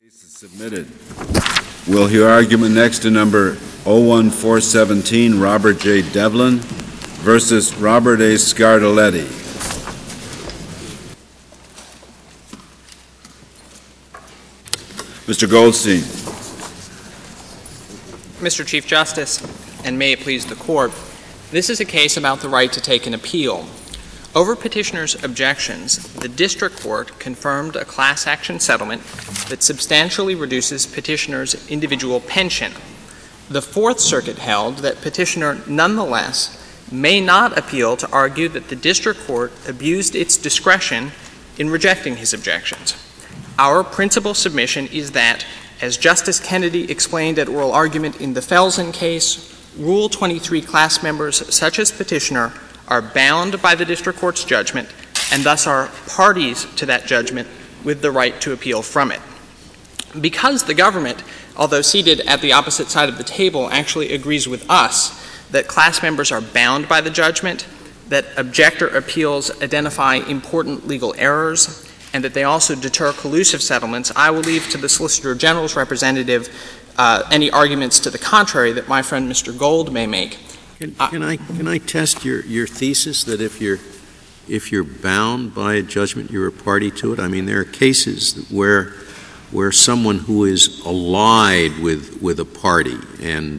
Case is submitted. We'll hear argument next to number 01417, Robert J. Devlin versus Robert A. Scardelletti. Mr. Goldstein. Mr. Chief Justice, and may it please the Court, this is a case about the right to take an appeal. Over petitioner's objections, the district court confirmed a class action settlement that substantially reduces petitioner's individual pension. The Fourth Circuit held that petitioner nonetheless may not appeal to argue that the district court abused its discretion in rejecting his objections. Our principal submission is that, as Justice Kennedy explained at oral argument in the Felsen case, Rule 23 class members such as petitioner are bound by the district court's judgment and thus are parties to that judgment with the right to appeal from it. Because the government, although seated at the opposite side of the table, actually agrees with us that class members are bound by the judgment, that objector appeals identify important legal errors, and that they also deter collusive settlements, I will leave to the Solicitor General's representative any arguments to the contrary that my friend Mr. Gold may make. Can I test your thesis that if you're bound by a judgment, you're a party to it? I mean, there are cases where someone who is allied with a party and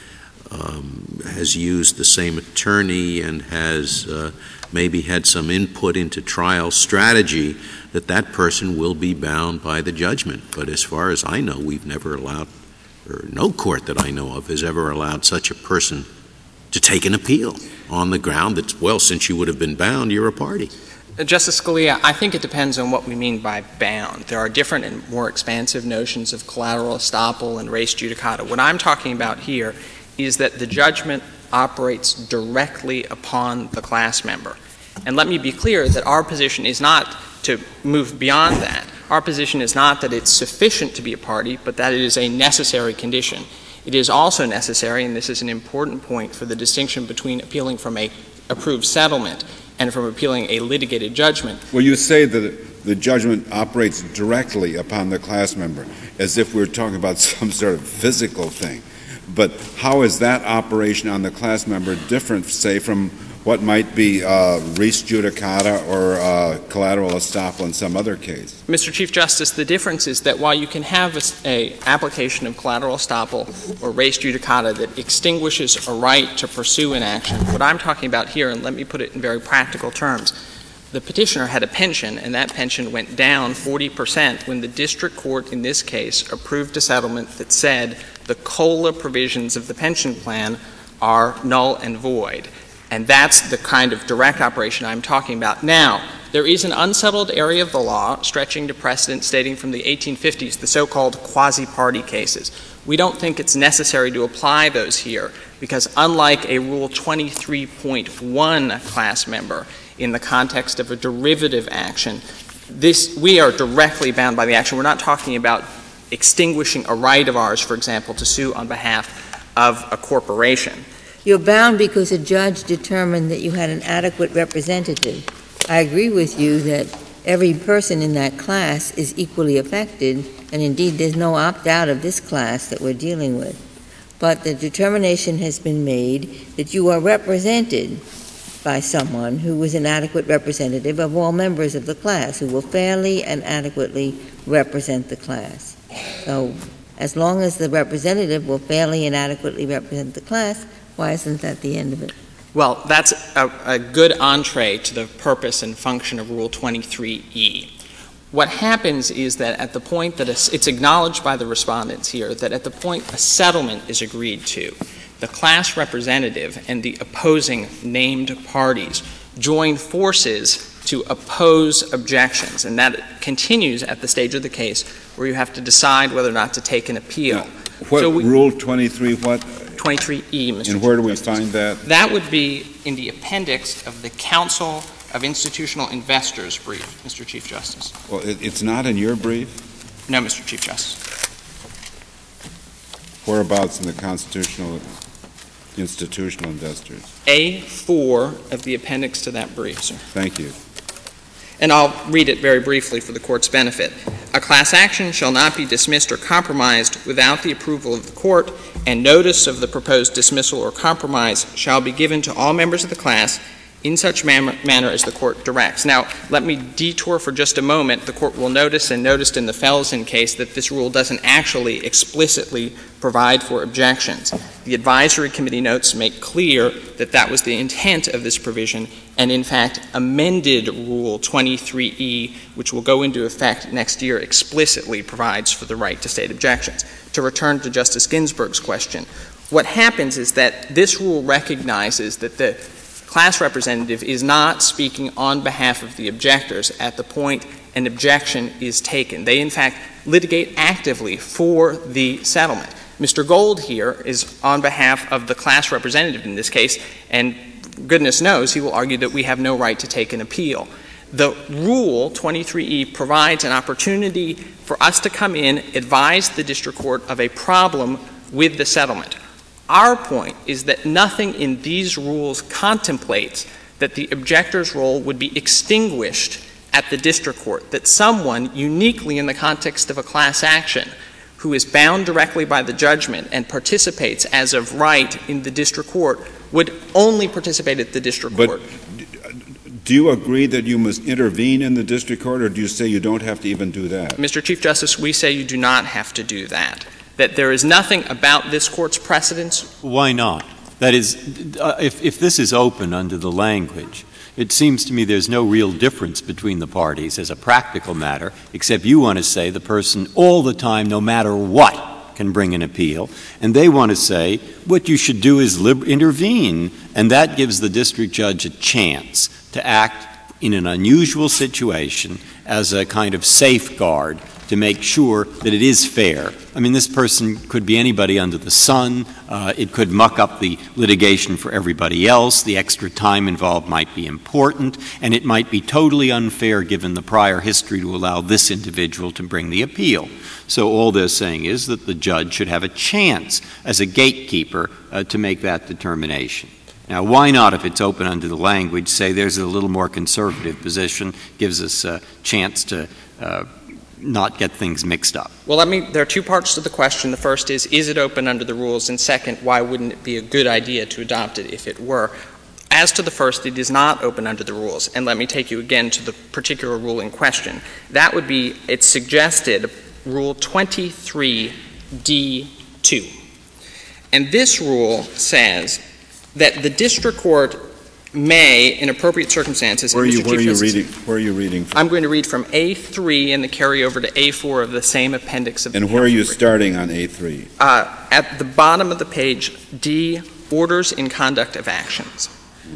has used the same attorney and has maybe had some input into trial strategy, that person will be bound by the judgment. But as far as I know, we've never allowed, or no court that I know of has ever allowed such a person to take an appeal on the ground that, well, since you would have been bound, you're a party. Justice Scalia, I think it depends on what we mean by bound. There are different and more expansive notions of collateral estoppel and res judicata. What I'm talking about here is that the judgment operates directly upon the class member. And let me be clear that our position is not to move beyond that. Our position is not that it's sufficient to be a party, but that it is a necessary condition. It is also necessary, and this is an important point, for the distinction between appealing from a approved settlement and from appealing a litigated judgment. Well, you say that the judgment operates directly upon the class member, as if we're talking about some sort of physical thing. But how is that operation on the class member different, say, from what might be res judicata or collateral estoppel in some other case? Mr. Chief Justice, the difference is that while you can have an application of collateral estoppel or res judicata that extinguishes a right to pursue an action, what I'm talking about here, and let me put it in very practical terms, the petitioner had a pension, and that pension went down 40% when the district court in this case approved a settlement that said the COLA provisions of the pension plan are null and void. And that's the kind of direct operation I'm talking about. Now, there is an unsettled area of the law stretching to precedent stating from the 1850s, the so-called quasi-party cases. We don't think it's necessary to apply those here because unlike a Rule 23.1 class member in the context of a derivative action, we are directly bound by the action. We're not talking about extinguishing a right of ours, for example, to sue on behalf of a corporation. You're bound because a judge determined that you had an adequate representative. I agree with you that every person in that class is equally affected, and indeed there's no opt-out of this class that we're dealing with. But the determination has been made that you are represented by someone who is an adequate representative of all members of the class, who will fairly and adequately represent the class. So as long as the representative will fairly and adequately represent the class, why isn't that the end of it? Well, that's a good entree to the purpose and function of Rule 23E. What happens is that at the point that it's acknowledged by the respondents here that at the point a settlement is agreed to, the class representative and the opposing named parties join forces to oppose objections, and that continues at the stage of the case where you have to decide whether or not to take an appeal. Rule 23 what? 23E, Mr. And where do we Justice. find that? That would be in the appendix of the Council of Institutional Investors brief, Mr. Chief Justice. Well, it's not in your brief? No, Mr. Chief Justice. Whereabouts in the Constitutional Institutional Investors? A4 of the appendix to that brief, sir. Thank you. And I'll read it very briefly for the Court's benefit. A class action shall not be dismissed or compromised without the approval of the court, and notice of the proposed dismissal or compromise shall be given to all members of the class in such manner as the court directs. Now, let me detour for just a moment. The court will notice, and noticed in the Felsen case, that this rule doesn't actually explicitly provide for objections. The advisory committee notes make clear that that was the intent of this provision, and in fact amended Rule 23E, which will go into effect next year, explicitly provides for the right to state objections. To return to Justice Ginsburg's question, what happens is that this rule recognizes that the class representative is not speaking on behalf of the objectors at the point an objection is taken. They, in fact, litigate actively for the settlement. Mr. Gold here is on behalf of the class representative in this case, and goodness knows he will argue that we have no right to take an appeal. The Rule 23E provides an opportunity for us to come in, advise the district court of a problem with the settlement. Our point is that nothing in these rules contemplates that the objector's role would be extinguished at the district court, that someone uniquely in the context of a class action who is bound directly by the judgment and participates as of right in the district court would only participate at the district court. Do you agree that you must intervene in the district court, or do you say you don't have to even do that? Mr. Chief Justice, we say you do not have to do that. That there is nothing about this Court's precedents. Why not? That is, if this is open under the language, it seems to me there's no real difference between the parties as a practical matter, except you want to say the person all the time, no matter what, can bring an appeal, and they want to say what you should do is intervene, and that gives the district judge a chance to act in an unusual situation as a kind of safeguard to make sure that it is fair. I mean, this person could be anybody under the sun. It could muck up the litigation for everybody else. The extra time involved might be important, and it might be totally unfair given the prior history to allow this individual to bring the appeal. So all they're saying is that the judge should have a chance as a gatekeeper to make that determination. Now, why not, if it's open under the language, say there's a little more conservative position, gives us a chance to not get things mixed up? Well, there are two parts to the question. The first is it open under the rules? And second, why wouldn't it be a good idea to adopt it if it were? As to the first, it is not open under the rules. And let me take you again to the particular rule in question. That would be, it's suggested, Rule 23D2. And this rule says that the district court may, in appropriate circumstances— Where are you reading from? I'm going to read from A3 and the carryover to A4 of the same appendix of the— And where are you starting on A3? At the bottom of the page, D, Orders in Conduct of Actions.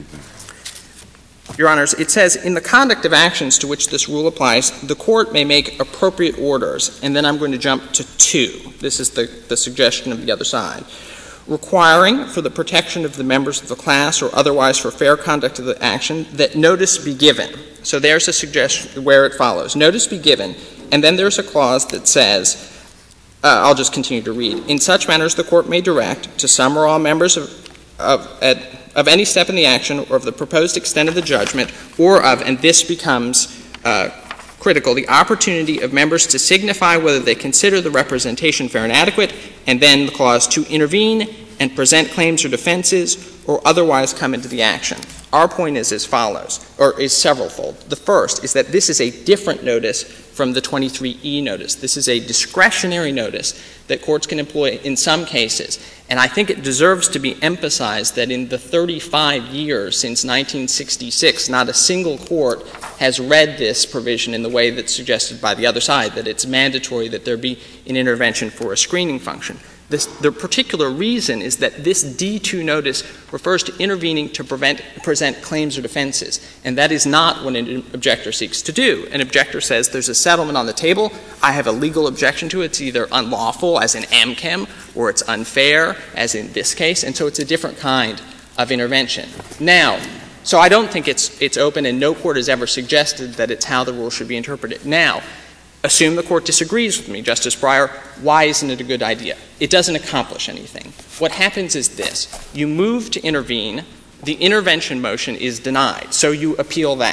Your Honors, it says, in the conduct of actions to which this rule applies, the court may make appropriate orders. And then I'm going to jump to 2. This is the suggestion of the other side. Requiring, for the protection of the members of the class or otherwise for fair conduct of the action, that notice be given. So there's a suggestion where it follows. Notice be given, and then there's a clause that says, I'll just continue to read, in such manners the court may direct to some or all members of any step in the action or of the proposed extent of the judgment or of, and this becomes critical, the opportunity of members to signify whether they consider the representation fair and adequate, and then the clause to intervene and present claims or defenses or otherwise come into the action. Our point is as follows, or is severalfold. The first is that this is a different notice from the 23E notice. This is a discretionary notice that courts can employ in some cases. And I think it deserves to be emphasized that in the 35 years since 1966, not a single court has read this provision in the way that's suggested by the other side, that it's mandatory that there be an intervention for a screening function. The particular reason is that this D2 notice refers to intervening to present claims or defenses, and that is not what an objector seeks to do. An objector says there's a settlement on the table, I have a legal objection to it, it's either unlawful, as in Amchem, or it's unfair, as in this case, and so it's a different kind of intervention. Now, so I don't think it's open, and no court has ever suggested that it's how the rule should be interpreted. Now, assume the court disagrees with me, Justice Breyer, why isn't it a good idea? It doesn't accomplish anything. What happens is this. You move to intervene, the intervention motion is denied, so you appeal that.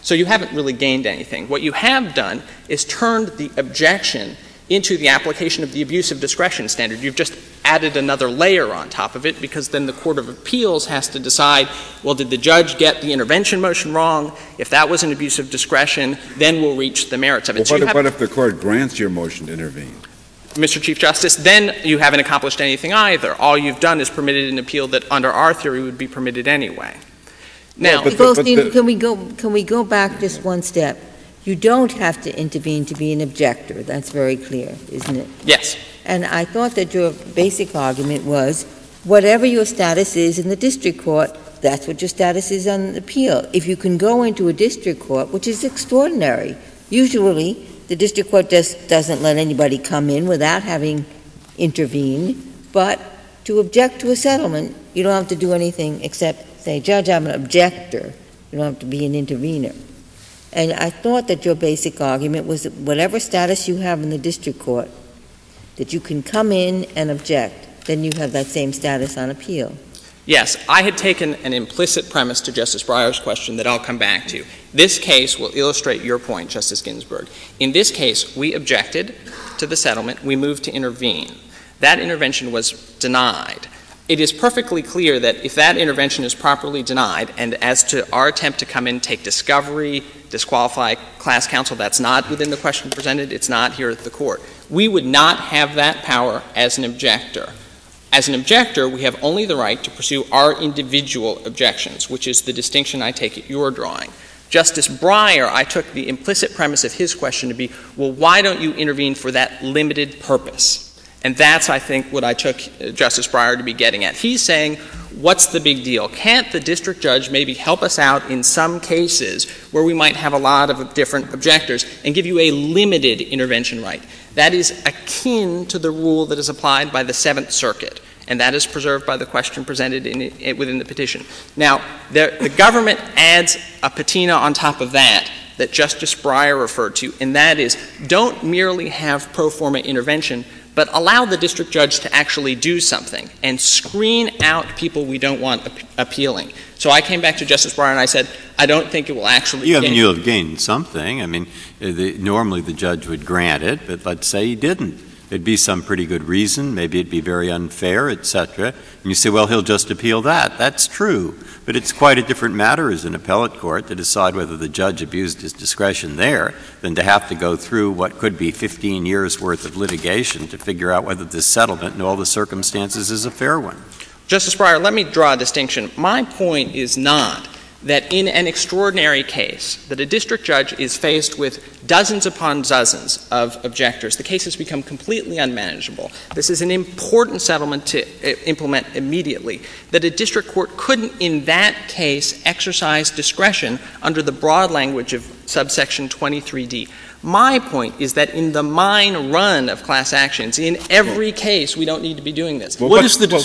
So you haven't really gained anything. What you have done is turned the objection into the application of the abuse of discretion standard. You've just added another layer on top of it, because then the Court of Appeals has to decide, well, did the judge get the intervention motion wrong? If that was an abuse of discretion, then we'll reach the merits of it. Well, what if the Court grants your motion to intervene? Mr. Chief Justice, then you haven't accomplished anything either. All you've done is permitted an appeal that under our theory would be permitted anyway. Now, Can we go back just one step? You don't have to intervene to be an objector. That's very clear, isn't it? yes. And I thought that your basic argument was, whatever your status is in the district court, that's what your status is on appeal. If you can go into a district court, which is extraordinary, usually the district court just doesn't let anybody come in without having intervened, but to object to a settlement, you don't have to do anything except say, Judge, I'm an objector. You don't have to be an intervener. And I thought that your basic argument was that whatever status you have in the district court, that you can come in and object, then you have that same status on appeal. Yes, I had taken an implicit premise to Justice Breyer's question that I'll come back to. This case will illustrate your point, Justice Ginsburg. In this case, we objected to the settlement. We moved to intervene. That intervention was denied. It is perfectly clear that if that intervention is properly denied, and as to our attempt to come in, take discovery, disqualify class counsel, that's not within the question presented, it's not here at the court. We would not have that power as an objector. As an objector, we have only the right to pursue our individual objections, which is the distinction I take it you're drawing. Justice Breyer, I took the implicit premise of his question to be, well, why don't you intervene for that limited purpose? And that's, I think, what I took Justice Breyer to be getting at. He's saying, what's the big deal? Can't the district judge maybe help us out in some cases where we might have a lot of different objectors and give you a limited intervention right? That is akin to the rule that is applied by the Seventh Circuit, and that is preserved by the question presented within the petition. Now, the government adds a patina on top of that Justice Breyer referred to, and that is, don't merely have pro forma intervention, but allow the district judge to actually do something and screen out people we don't want appealing. So I came back to Justice Breyer and I said, I don't think it will actually you'll have gained something. I mean, normally the judge would grant it, but let's say he didn't. There'd be some pretty good reason. Maybe it'd be very unfair, etc. And you say, well, he'll just appeal that. That's true. But it's quite a different matter as an appellate court to decide whether the judge abused his discretion there than to have to go through what could be 15 years' worth of litigation to figure out whether this settlement in all the circumstances is a fair one. Justice Breyer, let me draw a distinction. My point is not that in an extraordinary case that a district judge is faced with dozens upon dozens of objectors, the case has become completely unmanageable. This is an important settlement to implement immediately, that a district court couldn't in that case exercise discretion under the broad language of subsection 23D. My point is that in the mine run of class actions, in every case, we don't need to be doing this. Well,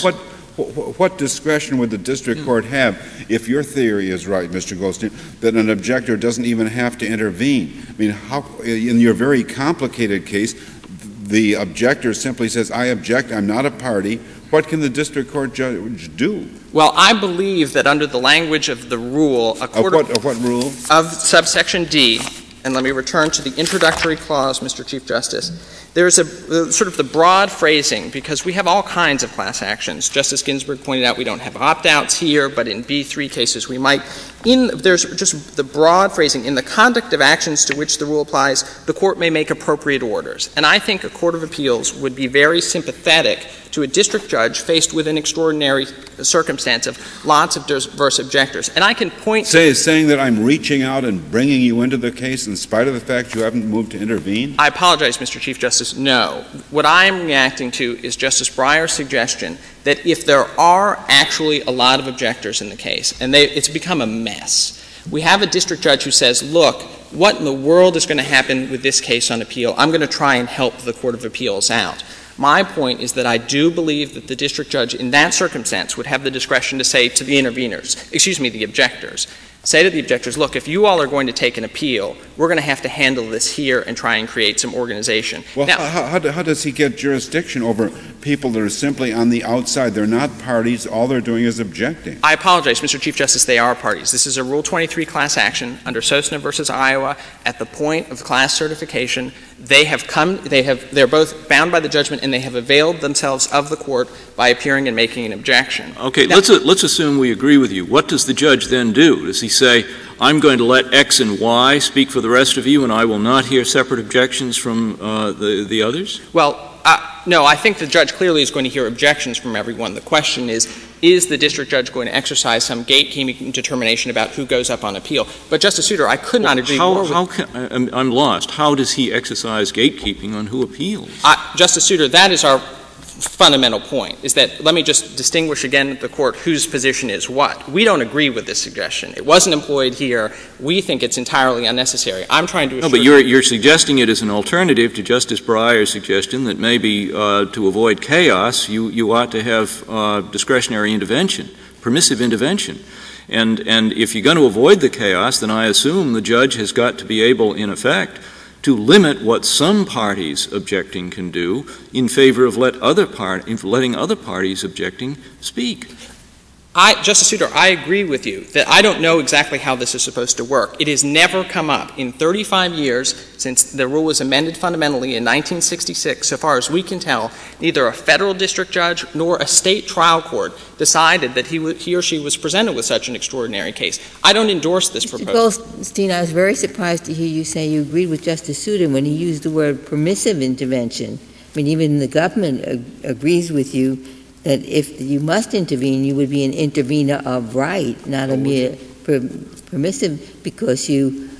what discretion would the district court have if your theory is right, Mr. Goldstein, that an objector doesn't even have to intervene? I mean, how, in your very complicated case, the objector simply says, I object, I'm not a party. What can the district court judge do? Well, I believe that under the language of the rule, Of what rule? Of subsection D, and let me return to the introductory clause, Mr. Chief Justice, there's a sort of the broad phrasing, because we have all kinds of class actions. Justice Ginsburg pointed out we don't have opt-outs here, but in B3 cases we might. There's just the broad phrasing. In the conduct of actions to which the rule applies, the court may make appropriate orders. And I think a court of appeals would be very sympathetic to a district judge faced with an extraordinary circumstance of lots of diverse objectors. And I can point to... Saying that I'm reaching out and bringing you into the case in spite of the fact you haven't moved to intervene? I apologize, Mr. Chief Justice. No. What I am reacting to is Justice Breyer's suggestion that if there are actually a lot of objectors in the case, and it's become a mess, we have a district judge who says, look, what in the world is going to happen with this case on appeal? I'm going to try and help the Court of Appeals out. My point is that I do believe that the district judge in that circumstance would have the discretion to say to the the objectors, say to the objectors, look, if you all are going to take an appeal, we're going to have to handle this here and try and create some organization. Well, now, how does he get jurisdiction over people that are simply on the outside. They're not parties. All they're doing is objecting. I apologize, Mr. Chief Justice, they are parties. This is a Rule 23 class action under Sosna versus Iowa. At the point of class certification, they're both bound by the judgment, and they have availed themselves of the court by appearing and making an objection. Okay, now, let's assume we agree with you. What does the judge then do? Does he say, I'm going to let X and Y speak for the rest of you, and I will not hear separate objections from the others? Well, no, I think the judge clearly is going to hear objections from everyone. The question is the district judge going to exercise some gatekeeping determination about who goes up on appeal? But, Justice Souter, I could not agree more with... I'm lost. How does he exercise gatekeeping on who appeals? Justice Souter, that is our fundamental point, is that, let me just distinguish again at the court whose position is what. We don't agree with this suggestion. It wasn't employed here. We think it's entirely unnecessary. I'm trying to assure No, but you're suggesting it as an alternative to Justice Breyer's suggestion that maybe to avoid chaos, you ought to have discretionary intervention, permissive intervention. And if you're going to avoid the chaos, then I assume the judge has got to be able, in effect, to limit what some parties objecting can do in favor of letting other parties objecting speak. Justice Souter, I agree with you that I don't know exactly how this is supposed to work. It has never come up in 35 years since the rule was amended fundamentally in 1966. So far as we can tell, neither a federal district judge nor a state trial court decided that he or she was presented with such an extraordinary case. I don't endorse this proposal. Mr. Goldstein, I was very surprised to hear you say you agreed with Justice Souter when he used the word permissive intervention. I mean, even the government agrees with you that if you must intervene, you would be an intervener of right, not a mere permissive, because you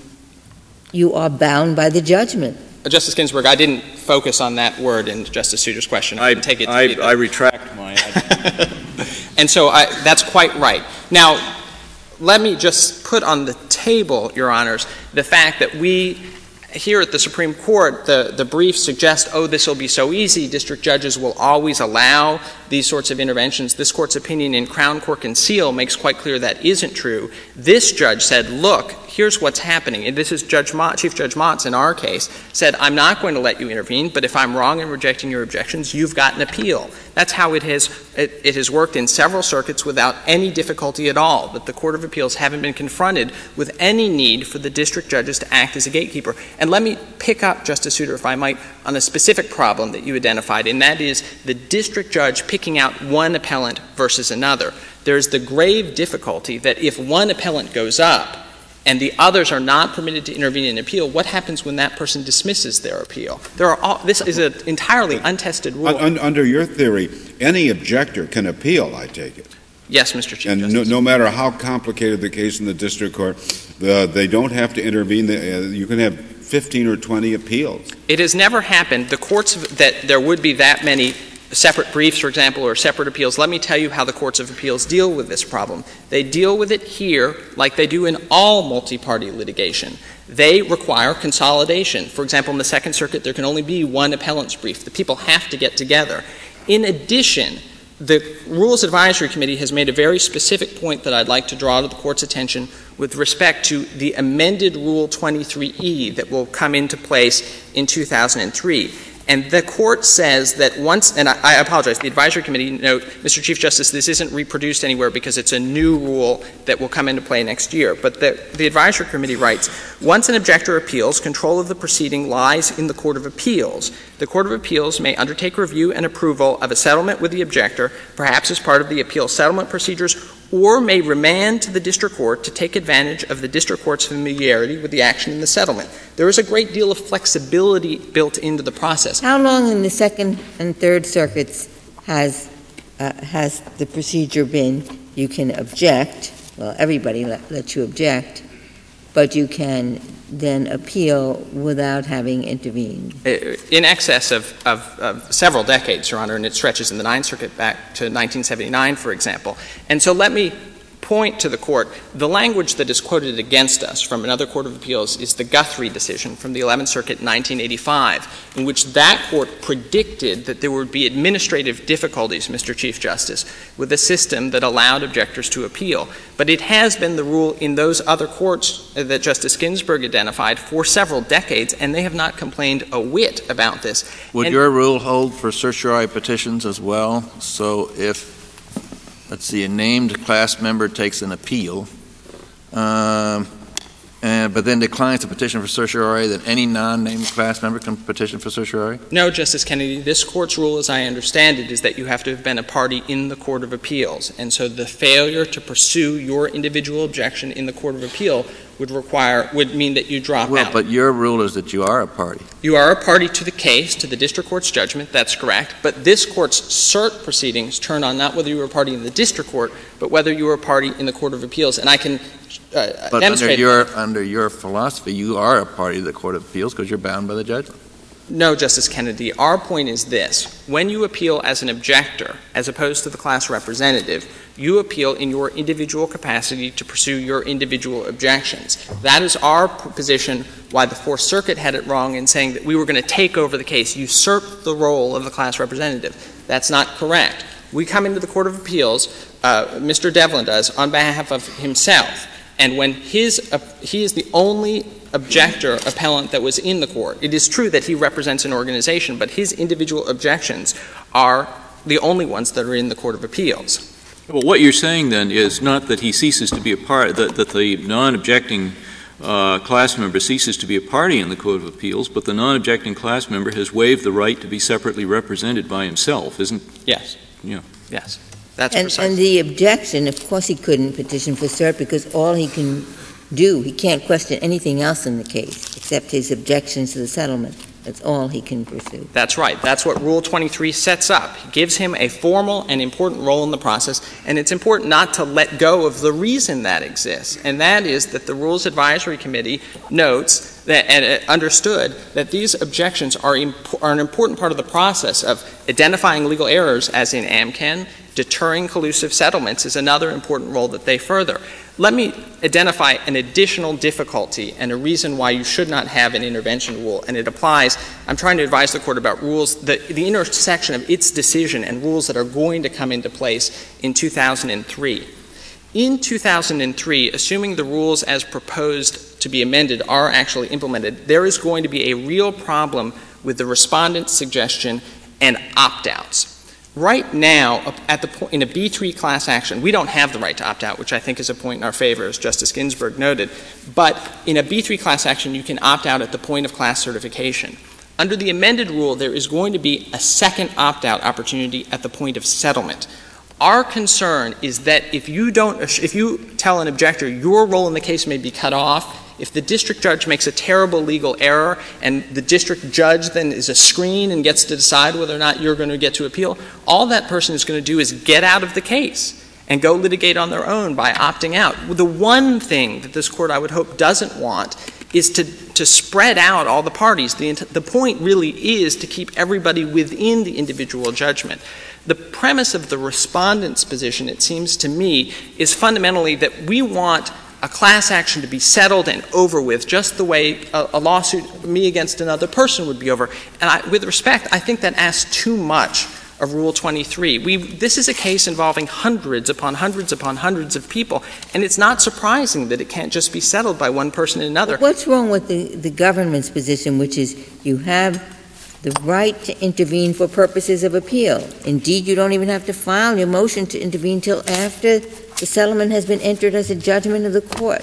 are bound by the judgment. Justice Ginsburg, I didn't focus on that word in Justice Souter's question. I retract my idea. And so that's quite right. Now, let me just put on the table, Your Honors, the fact that we here at the Supreme Court, the briefs suggest, this will be so easy, district judges will always allow these sorts of interventions. This Court's opinion in Crown, Cork, and Seal makes quite clear that isn't true. This judge said, look, here's what's happening. And this is Chief Judge Motz in our case, said, I'm not going to let you intervene, but if I'm wrong in rejecting your objections, you've got an appeal. That's how it has worked in several circuits without any difficulty at all, that the Court of Appeals haven't been confronted with any need for the district judges to act as a gatekeeper. And let me pick up, Justice Souter, if I might, on a specific problem that you identified, and that is the district judge picking out one appellant versus another. There's the grave difficulty that if one appellant goes up and the others are not permitted to intervene in an appeal, what happens when that person dismisses their appeal? This is an entirely untested rule. Under your theory, any objector can appeal, I take it. Yes, Mr. Chief and Justice. No matter how complicated the case in the district court, they don't have to intervene. You can have 15 or 20 appeals. It has never happened. The courts, that there would be that many separate briefs, for example, or separate appeals. Let me tell you how the courts of appeals deal with this problem. They deal with it here like they do in all multi-party litigation. They require consolidation. For example, in the Second Circuit, there can only be one appellant's brief. The people have to get together. In addition, the Rules Advisory Committee has made a very specific point that I'd like to draw to the Court's attention with respect to the amended Rule 23E that will come into place in 2003. And the Court says that once, and I apologize, the Advisory Committee note, Mr. Chief Justice, this isn't reproduced anywhere because it's a new rule that will come into play next year. But the Advisory Committee writes, once an objector appeals, control of the proceeding lies in the Court of Appeals. The Court of Appeals may undertake review and approval of a settlement with the objector, perhaps as part of the appeal settlement procedures, or may remand to the district court to take advantage of the district court's familiarity with the action in the settlement. There is a great deal of flexibility built into the process. How long in the Second and Third Circuits has the procedure been? You can object. Well, everybody lets you object, but you can then appeal without having intervened. In excess of several decades, Your Honor, and it stretches in the Ninth Circuit back to 1979, for example. And so let me point to the Court, the language that is quoted against us from another court of appeals is the Guthrie decision from the 11th Circuit in 1985, in which that court predicted that there would be administrative difficulties, Mr. Chief Justice, with a system that allowed objectors to appeal. But it has been the rule in those other courts that Justice Ginsburg identified for several decades, and they have not complained a whit about this. Would your rule hold for certiorari petitions as well? So if, let's see, a named class member takes an appeal, but then declines to petition for certiorari, then any non-named class member can petition for certiorari? No, Justice Kennedy. This Court's rule, as I understand it, is that you have to have been a party in the Court of Appeals. And so the failure to pursue your individual objection in the Court of Appeal would mean that you drop out. But your rule is that you are a party. You are a party to the case, to the district court's judgment, that's correct. But this Court's cert proceedings turn on not whether you were a party in the district court, but whether you were a party in the Court of Appeals. And I can but demonstrate under your philosophy, you are a party to the Court of Appeals because you're bound by the judgment. No, Justice Kennedy. Our point is this. When you appeal as an objector, as opposed to the class representative, you appeal in your individual capacity to pursue your individual objections. That is our position why the Fourth Circuit had it wrong in saying that we were going to take over the case, usurp the role of the class representative. That's not correct. We come into the Court of Appeals, Mr. Devlin does, on behalf of himself. And when he is the only objector appellant that was in the court, it is true that he represents an organization, but his individual objections are the only ones that are in the Court of Appeals. Well, what you're saying then is not that he ceases to be a part, that the non-objecting class member ceases to be a party in the Court of Appeals, but the non-objecting class member has waived the right to be separately represented by himself, isn't? Yes. Yeah. Yes. That's and, precisely. and the objection, of course he couldn't petition for cert because all he can do, he can't question anything else in the case except his objections to the settlement. That's all he can pursue. That's right. That's what Rule 23 sets up. It gives him a formal and important role in the process, and it's important not to let go of the reason that exists, and that is that the Rules Advisory Committee notes that, and understood that these objections are an important part of the process of identifying legal errors, as in Amcan. Deterring collusive settlements is another important role that they further. Let me identify an additional difficulty and a reason why you should not have an intervention rule, and it applies. I'm trying to advise the Court about rules, the intersection of its decision and rules that are going to come into place in 2003. In 2003, assuming the rules as proposed to be amended are actually implemented, there is going to be a real problem with the respondent's suggestion and opt-outs. Right now, in a B3 class action, we don't have the right to opt out, which I think is a point in our favor, as Justice Ginsburg noted. But in a B3 class action, you can opt out at the point of class certification. Under the amended rule, there is going to be a second opt-out opportunity at the point of settlement. Our concern is that if you tell an objector your role in the case may be cut off, if the district judge makes a terrible legal error and the district judge then is a screen and gets to decide whether or not you're going to get to appeal, all that person is going to do is get out of the case and go litigate on their own by opting out. The one thing that this Court, I would hope, doesn't want is to spread out all the parties. The point really is to keep everybody within the individual judgment. The premise of the respondent's position, it seems to me, is fundamentally that we want a class action to be settled and over with, just the way a lawsuit, me against another person, would be over. And with respect, I think that asks too much of Rule 23. This is a case involving hundreds upon hundreds upon hundreds of people, and it's not surprising that it can't just be settled by one person and another. What's wrong with the government's position, which is you have the right to intervene for purposes of appeal? Indeed, you don't even have to file your motion to intervene till after the settlement has been entered as a judgment of the court.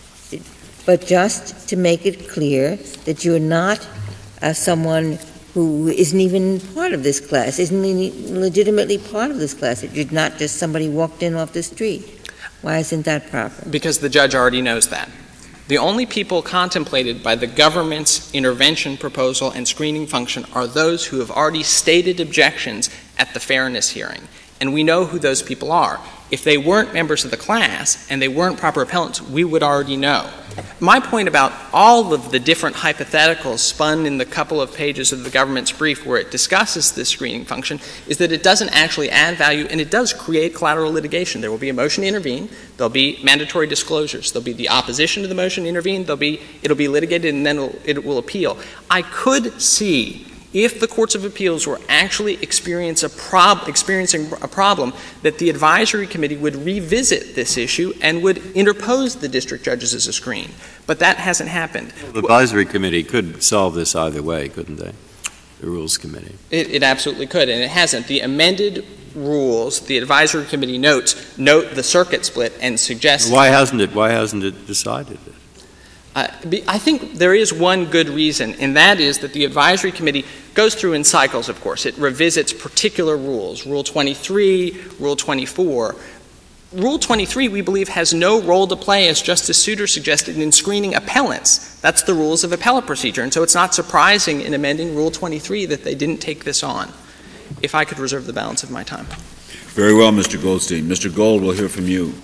But just to make it clear that you're not someone who isn't even part of this class, isn't even legitimately part of this class, that you're not just somebody walked in off the street. Why isn't that proper? Because the judge already knows that. The only people contemplated by the government's intervention proposal and screening function are those who have already stated objections at the fairness hearing. And we know who those people are. If they weren't members of the class and they weren't proper appellants, we would already know. My point about all of the different hypotheticals spun in the couple of pages of the government's brief where it discusses this screening function is that it doesn't actually add value, and it does create collateral litigation. There will be a motion to intervene. There'll be mandatory disclosures. There'll be the opposition to the motion to intervene. It'll be litigated, and then it will appeal. I could see if the courts of appeals were actually experiencing a problem, that the advisory committee would revisit this issue and would interpose the district judges as a screen. But that hasn't happened. The advisory committee could solve this either way, couldn't they? The Rules Committee. It absolutely could, and it hasn't. The amended rules, the advisory committee note the circuit split and suggest... Why hasn't it decided it? I think there is one good reason, and that is that the advisory committee goes through in cycles, of course. It revisits particular rules, Rule 23, Rule 24. Rule 23, we believe, has no role to play, as Justice Souter suggested, in screening appellants. That's the rules of appellate procedure, and so it's not surprising in amending Rule 23 that they didn't take this on. If I could reserve the balance of my time. Very well, Mr. Goldstein. Mr. Gold, we'll hear from you.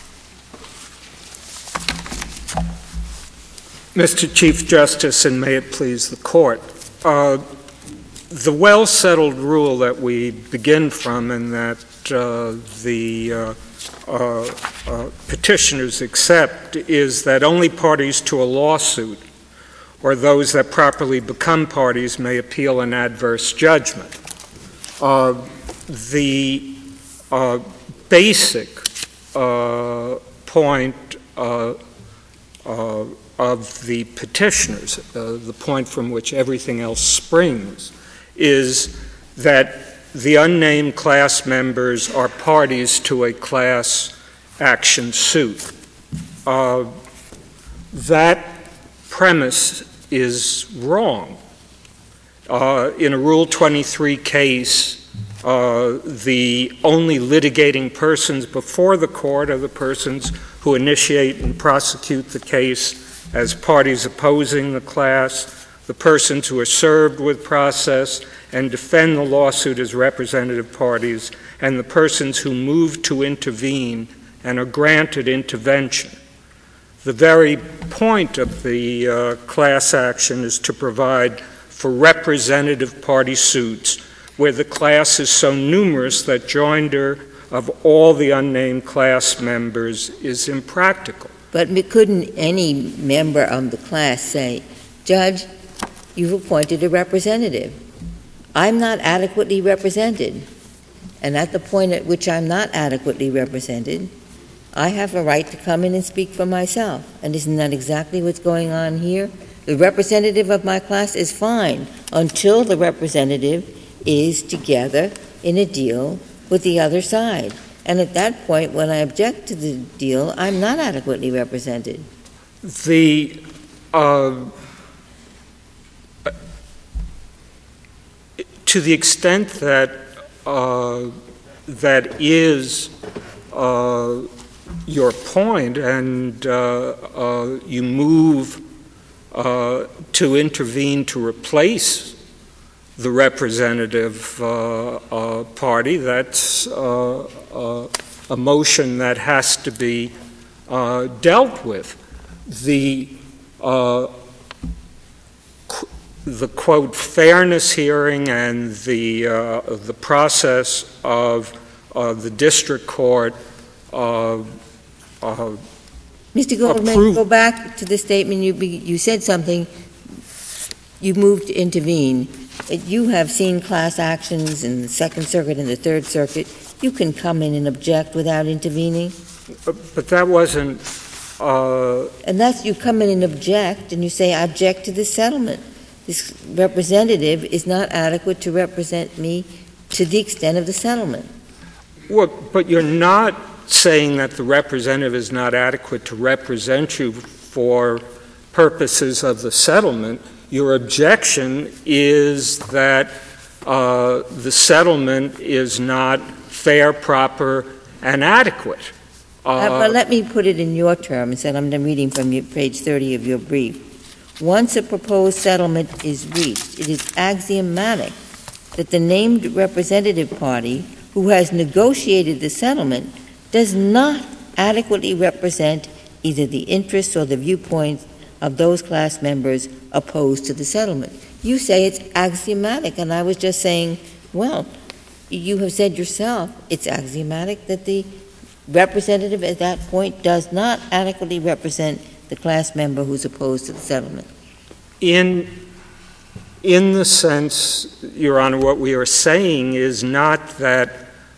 Mr. Chief Justice, and may it please the Court, the well-settled rule that we begin from and that the petitioners accept is that only parties to a lawsuit or those that properly become parties may appeal an adverse judgment. The basic point of the petitioners, the point from which everything else springs, is that the unnamed class members are parties to a class action suit. That premise is wrong. In a Rule 23 case, the only litigating persons before the court are the persons who initiate and prosecute the case as parties opposing the class, the persons who are served with process and defend the lawsuit as representative parties, and the persons who move to intervene and are granted intervention. The very point of the class action is to provide for representative party suits where the class is so numerous that joinder of all the unnamed class members is impractical. But couldn't any member of the class say, Judge, you've appointed a representative. I'm not adequately represented. And at the point at which I'm not adequately represented, I have a right to come in and speak for myself. And isn't that exactly what's going on here? The representative of my class is fine until the representative is together in a deal with the other side. And at that point, when I object to the deal, I'm not adequately represented. To the extent that that is your point, and you move to intervene to replace the representative party, that's a motion that has to be dealt with. The quote fairness hearing and the process of the district court Mr. Goldman, go back to the statement you said something. You moved to intervene. You have seen class actions in the Second Circuit and the Third Circuit. You can come in and object without intervening. But that wasn't... And that's, you come in and object, and you say, I object to this settlement. This representative is not adequate to represent me to the extent of the settlement. Well, but you're not saying that the representative is not adequate to represent you for purposes of the settlement. Your objection is that the settlement is not fair, proper, and adequate. But let me put it in your terms, and I'm reading from page 30 of your brief. Once a proposed settlement is reached, it is axiomatic that the named representative party who has negotiated the settlement does not adequately represent either the interests or the viewpoints of those class members opposed to the settlement. You say it's axiomatic, and I was just saying, well, you have said yourself it's axiomatic that the representative at that point does not adequately represent the class member who's opposed to the settlement. In the sense, Your Honor, what we are saying is not that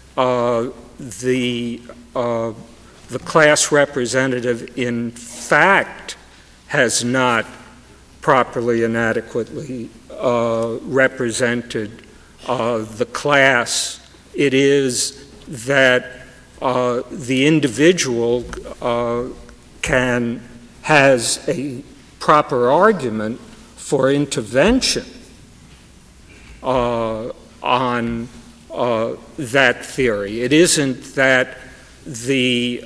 the class representative in fact has not properly and adequately represented the class. It is that the individual has a proper argument for intervention on that theory. It isn't that the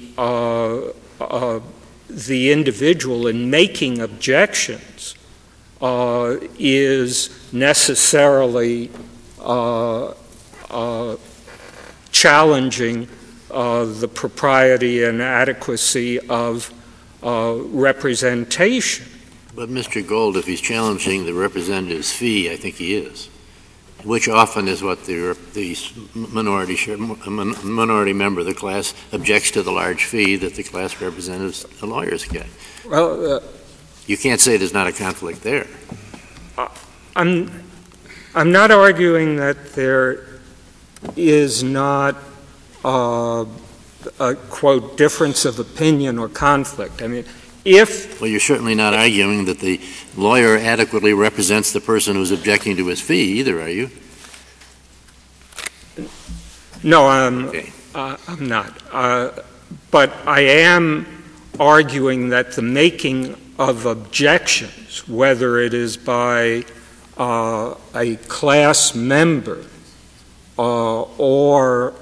individual in making objections is necessarily challenging the propriety and adequacy of representation. But Mr. Gold, if he's challenging the representative's fee, I think he is, which often is what the minority member of the class objects to, the large fee that the class representatives, the lawyers, get. Well, you can't say there's not a conflict there. I'm not arguing that there is not a, quote, difference of opinion or conflict. I mean, well, you're certainly not arguing that the lawyer adequately represents the person who's objecting to his fee either, are you? No, I'm not. But I am arguing that the making of objections, whether it is by a class member or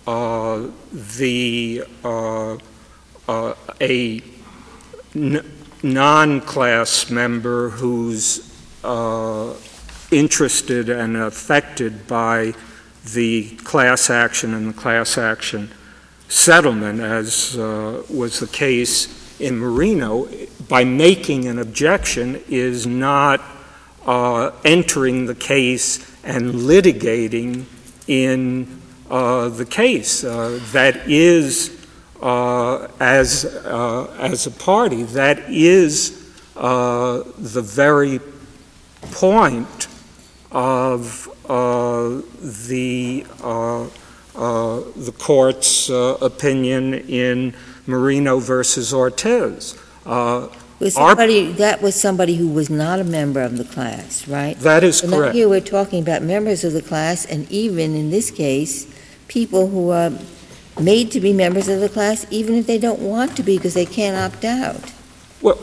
a non-class member who's interested and affected by the class action and the class action settlement, as was the case in Marino, by making an objection is not entering the case and litigating in the case. That is, as a party, that is the very point of the court's opinion in Marino versus Ortiz. That was somebody who was not a member of the class, right? That is so correct. Here we're talking about members of the class, and even in this case, people who are made to be members of the class, even if they don't want to be because they can't opt out. Well,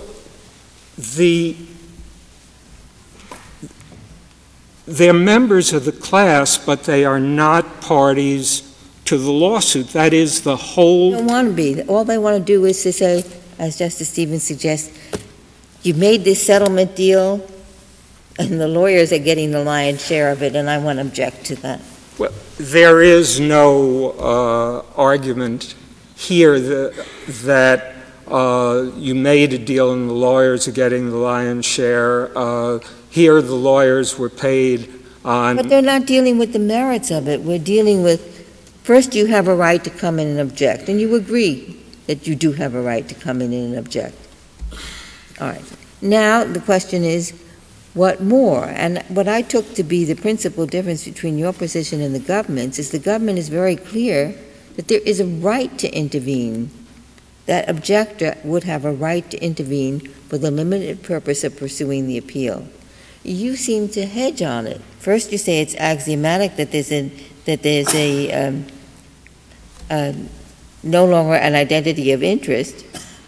they're members of the class, but they are not parties to the lawsuit. That is the whole... They don't want to be. All they want to do is to say, as Justice Stevens suggests, you've made this settlement deal, and the lawyers are getting the lion's share of it, and I want to object to that. Well, there is no argument here that you made a deal and the lawyers are getting the lion's share. Here the lawyers were paid on... But they're not dealing with the merits of it. We're dealing with, first you have a right to come in and object, and you agree that you do have a right to come in and object. All right. Now the question is, what more? And what I took to be the principal difference between your position and the government's is the government is very clear that there is a right to intervene. That objector would have a right to intervene for the limited purpose of pursuing the appeal. You seem to hedge on it. First you say it's axiomatic that there's no longer an identity of interest,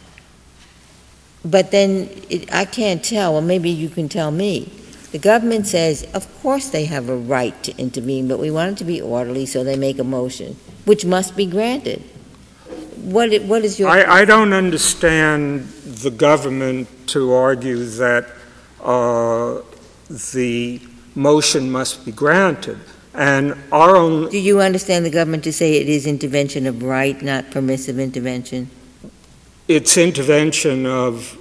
but then I can't tell, well maybe you can tell me. The government says, of course they have a right to intervene, but we want it to be orderly, so they make a motion, which must be granted. What is your... I don't understand the government to argue that the motion must be granted. And our own Do you understand the government to say it is intervention of right, not permissive intervention? it's intervention of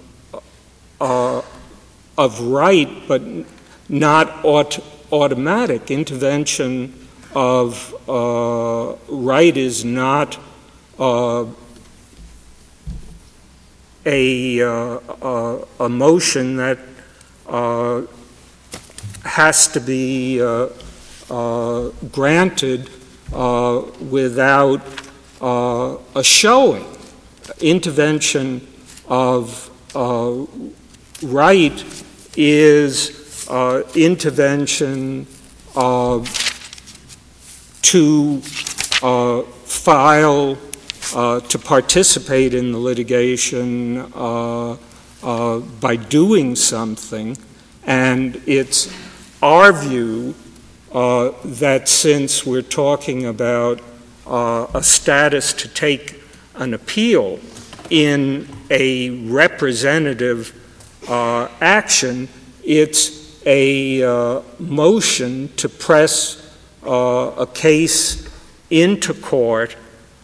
right, but not automatic. Intervention of right is not a motion that has to be granted without a showing. Intervention of right is intervention to file, to participate in the litigation by doing something, and it's our view that since we're talking about a status to take an appeal in a representative action, it's a motion to press a case into court,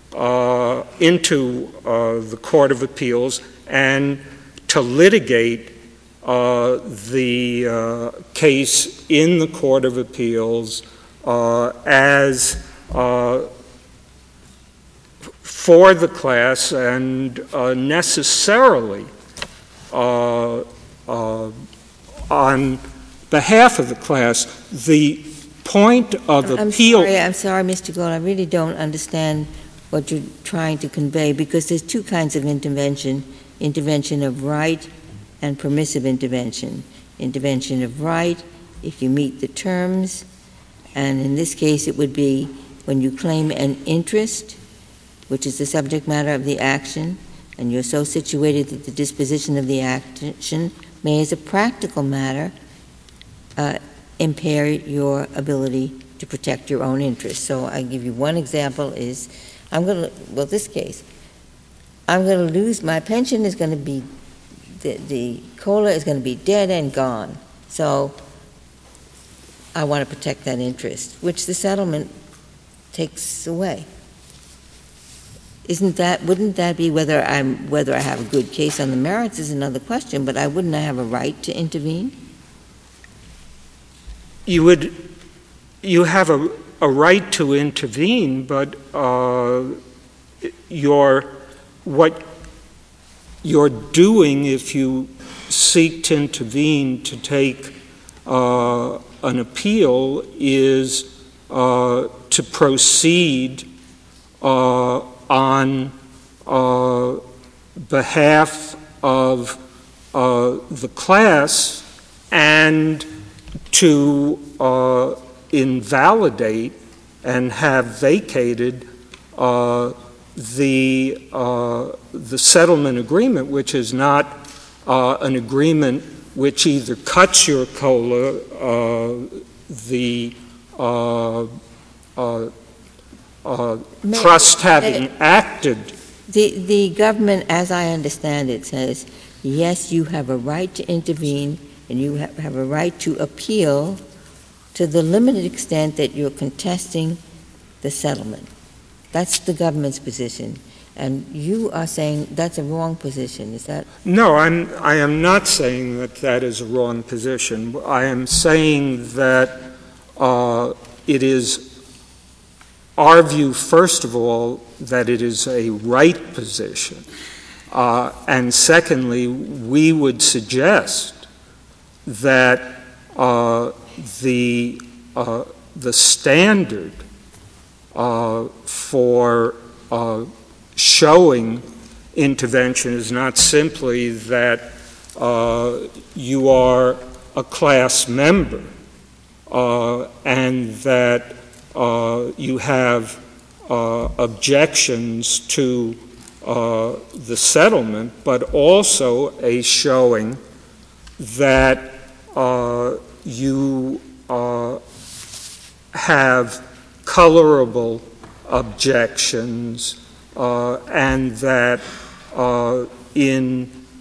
into the Court of Appeals, and to litigate the case in the Court of Appeals as for the class and necessarily on behalf of the class. The point of appeal— I'm sorry, Mr. Gold, I really don't understand what you're trying to convey, because there's two kinds of intervention of right and permissive intervention. Intervention of right, if you meet the terms, and in this case it would be when you claim an interest, which is the subject matter of the action, and you're so situated that the disposition of the action may, as a practical matter, impair your ability to protect your own interests. So I give you one example is, this case, I'm going to lose, my pension is going to be, the COLA is going to be dead and gone. So I want to protect that interest, which the settlement takes away. Wouldn't that be whether I have a good case on the merits is another question, but wouldn't I have a right to intervene? You have a right to intervene, but what you're doing if you seek to intervene to take an appeal is to proceed on behalf of the class and to invalidate and have vacated the settlement agreement, which is not an agreement which either cuts your COLA, the trust having acted. The government, as I understand it, says, yes, you have a right to intervene and you have a right to appeal to the limited extent that you're contesting the settlement. That's the government's position. And you are saying that's a wrong position. Is that? No, I am not saying that is a wrong position. I am saying that it is our view, first of all, that it is a right position. And secondly, we would suggest that the standard for showing intervention is not simply that you are a class member and that you have objections to the settlement, but also a showing that you have colorable objections and that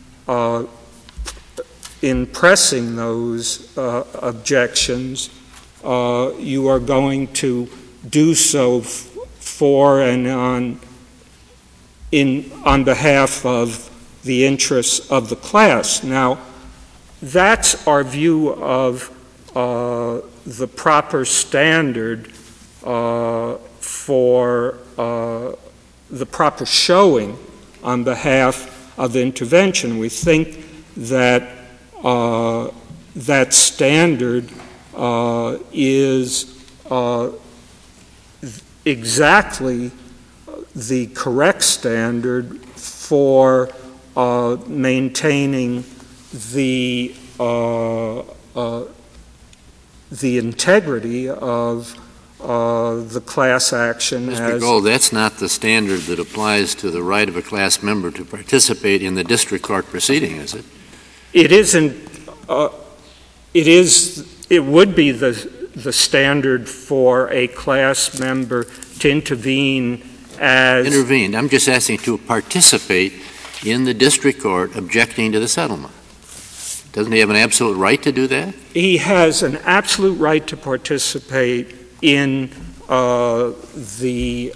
in pressing those objections you are going to do so for and on behalf of the interests of the class. Now, that's our view of the proper standard for the proper showing on behalf of intervention. We think that that standard is exactly the correct standard for maintaining the integrity of the class action. Mr. Gold, that's not the standard that applies to the right of a class member to participate in the district court proceeding, is it? It isn't. It would be the standard for a class member to intervene as... Intervene. I'm just asking to participate in the district court objecting to the settlement. Doesn't he have an absolute right to do that? He has an absolute right to participate in the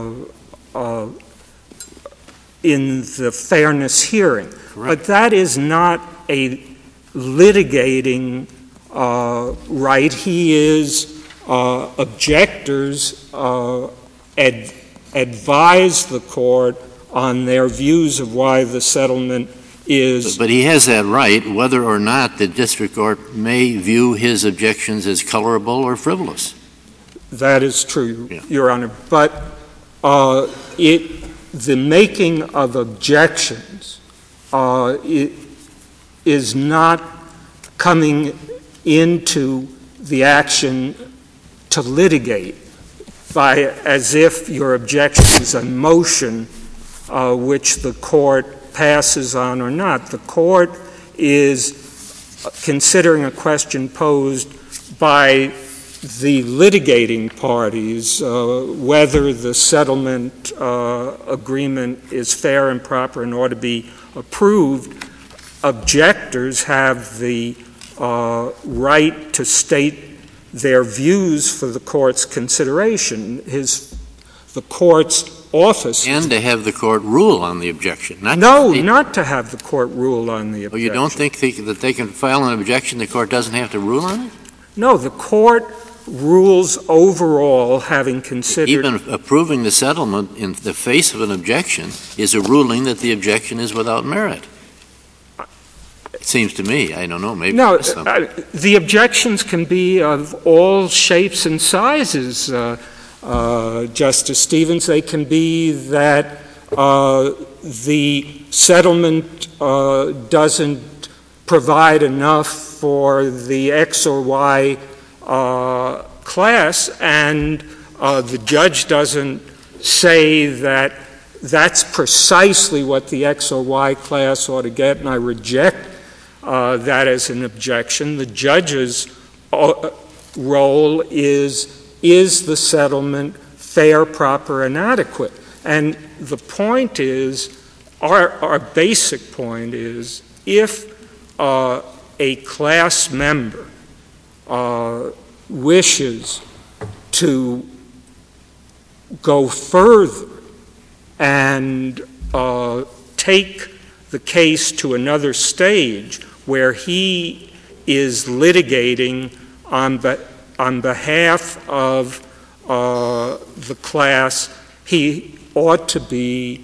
fairness hearing. Correct. But that is not a litigating right. He is objectors advise the court on their views of why the settlement is... But he has that right whether or not the district court may view his objections as colorable or frivolous. That is true, Your Honor. But the making of objections is not coming into the action to litigate as if your objection is a motion which the court passes on or not. The court is considering a question posed by the litigating parties, whether the settlement agreement is fair and proper and ought to be approved. Objectors have the right to state their views for the court's consideration. The court's office... And to have the court rule on the objection. Not to have the court rule on the objection. Oh, you don't think that they can file an objection, the court doesn't have to rule on it? No, the court rules overall, having considered... Even approving the settlement in the face of an objection is a ruling that the objection is without merit. It seems to me. I don't know. Maybe. No, the objections can be of all shapes and sizes, Justice Stevens. They can be that the settlement doesn't provide enough for the X or Y class, and the judge doesn't say that that's precisely what the X or Y class ought to get, and I reject that as an objection. The judge's role is the settlement fair, proper, and adequate? And the point is, our basic point is, if a class member wishes to go further and take the case to another stage where he is litigating on behalf of the class, he ought to be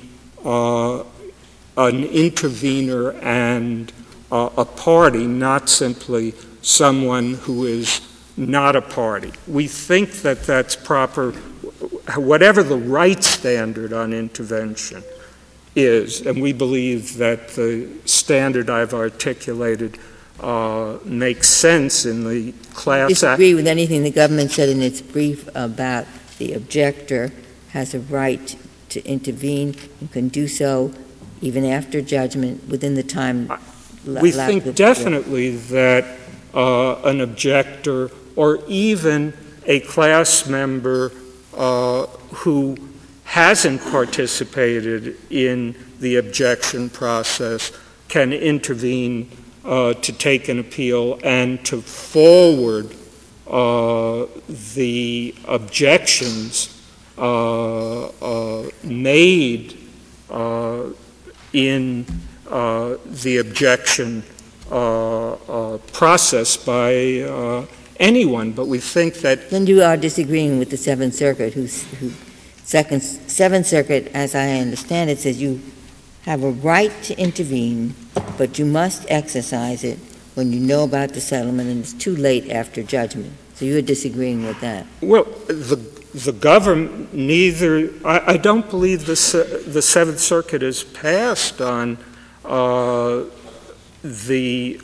an intervener and a party, not simply someone who is not a party. We think that that's proper, whatever the right standard on intervention is, and we believe that the standard I've articulated makes sense in the class act. Disagree with anything the government said in its brief about the objector has a right to intervene and can do so even after judgment within the time. We think definitely that an objector or even a class member who hasn't participated in the objection process can intervene to take an appeal and to forward the objections made in the objection process by anyone, but we think that... Then you are disagreeing with the Seventh Circuit, Seventh Circuit, as I understand it, says you have a right to intervene, but you must exercise it when you know about the settlement and it's too late after judgment. So you're disagreeing with that. Well, the government I don't believe the Seventh Circuit has passed on the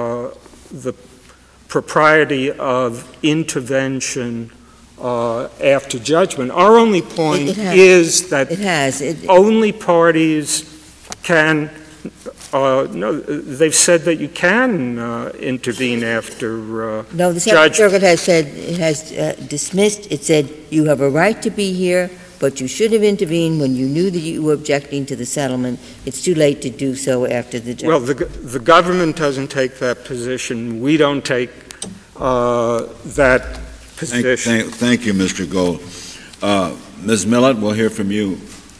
propriety of intervention after judgment. Our only point is that only parties can they've said that you can intervene after No, the Seventh Circuit has said, it has dismissed, it said you have a right to be here, but you should have intervened when you knew that you were objecting to the settlement. It's too late to do so after the judgment. Well, the government doesn't take that position. We don't take that position. Thank you, Mr. Gold. Ms. Millett, we'll hear from you.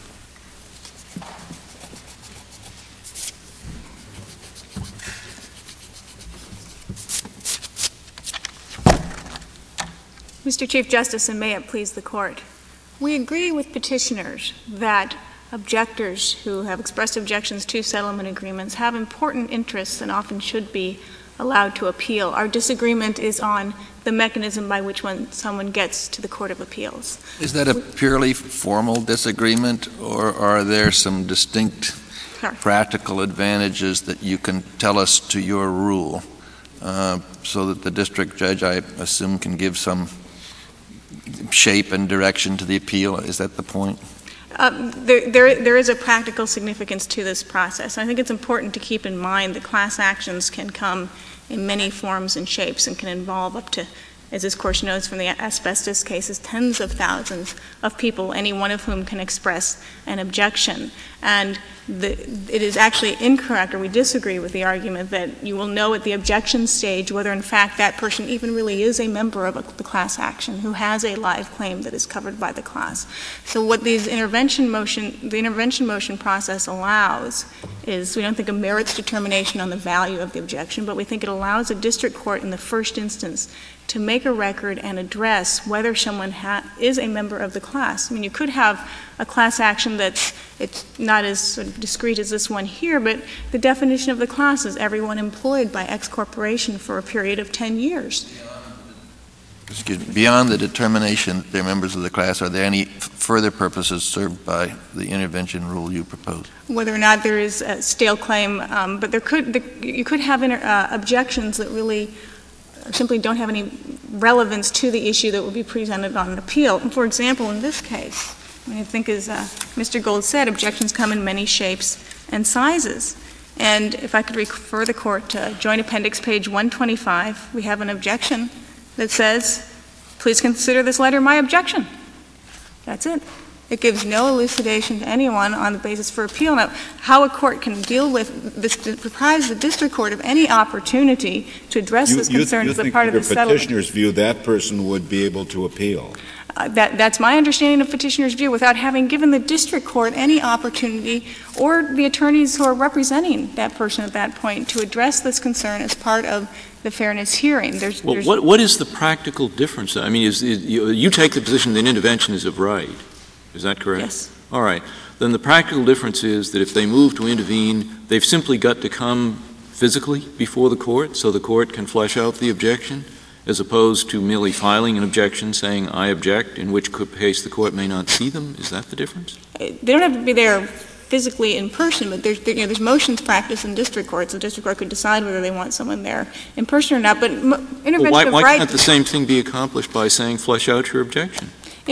Mr. Chief Justice, and may it please the Court, we agree with petitioners that objectors who have expressed objections to settlement agreements have important interests and often should be allowed to appeal. Our disagreement is on the mechanism by which someone gets to the Court of Appeals. Is that a purely formal disagreement, or are there some distinct practical advantages that you can tell us to your rule so that the district judge, I assume, can give some shape and direction to the appeal? Is that the point? There is a practical significance to this process. I think it's important to keep in mind that class actions can come in many forms and shapes and can involve up to, as this Court knows from the asbestos cases, tens of thousands of people, any one of whom can express an objection. And it is actually incorrect, or we disagree with the argument that you will know at the objection stage whether in fact that person even really is a member of the class action who has a live claim that is covered by the class. So what the intervention motion process allows is, we don't think a merits determination on the value of the objection, but we think it allows a district court in the first instance to make a record and address whether someone is a member of the class. I mean, you could have a class action it's not as sort of discrete as this one here, but the definition of the class is everyone employed by X corporation for a period of 10 years. Beyond the determination that they're members of the class, are there any further purposes served by the intervention rule you propose? Whether or not there is a stale claim, but you could have objections that really simply don't have any relevance to the issue that will be presented on an appeal. And for example, in this case, I think as Mr. Gold said, objections come in many shapes and sizes. And if I could refer the Court to Joint Appendix page 125, we have an objection that says, please consider this letter my objection. That's it. It gives no elucidation to anyone on the basis for appeal. Now, how a court can deal with this deprives the district court of any opportunity to address this concern as a part of the settlement. You think petitioner's view, that person would be able to appeal? That's my understanding of petitioner's view, without having given the district court any opportunity or the attorneys who are representing that person at that point to address this concern as part of the fairness hearing. What is the practical difference? I mean, you take the position that intervention is of right. Is that correct? Yes. All right. Then the practical difference is that if they move to intervene, they've simply got to come physically before the court so the court can flesh out the objection, as opposed to merely filing an objection saying, I object, in which case the court may not see them. Is that the difference? They don't have to be there physically in person, but there's motions practice in district courts. The district court could decide whether they want someone there in person or not. But intervention of right... Why can't the same thing be accomplished by saying, flesh out your objection?